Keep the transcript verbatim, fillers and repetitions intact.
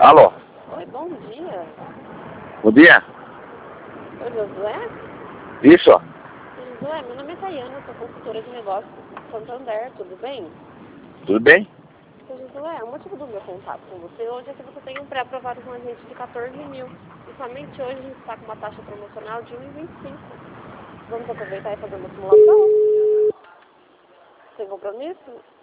Alô? Oi, bom dia. Bom dia? Oi, Josué? Isso? Josué, meu nome é Tayana, eu sou consultora de negócios do Santander, tudo bem? Tudo bem? Seu Josué, o motivo do meu contato com você hoje é que você tem um pré-aprovado com a gente de quatorze mil. E somente hoje a gente está com uma taxa promocional de um vírgula vinte e cinco. Vamos aproveitar e fazer uma simulação? Sem compromisso?